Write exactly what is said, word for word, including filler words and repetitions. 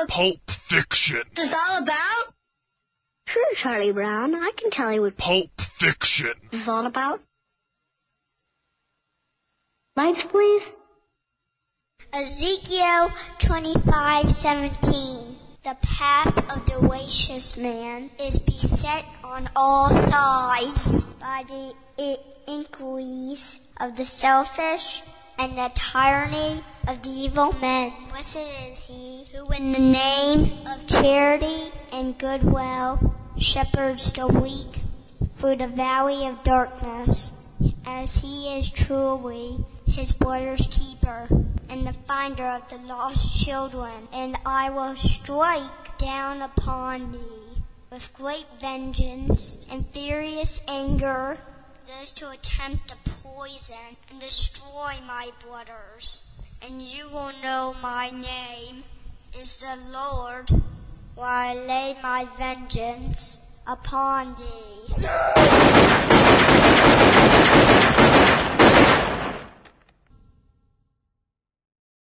about? Pulp Fiction. It's all about? Sure, Charlie Brown. I can tell you what Pulp Fiction. it's all about. Lights, please. Ezekiel twenty-five seventeen. The path of the righteous man is beset on all sides by the iniquities of the selfish and the tyranny of the evil men. Blessed is he who in the name of charity and goodwill shepherds the weak through the valley of darkness, as he is truly his brother's keeper and the finder of the lost children. And I will strike down upon thee with great vengeance and furious anger those to attempt to poison and destroy my brothers. And you will know my name is the Lord, while I lay my vengeance upon thee.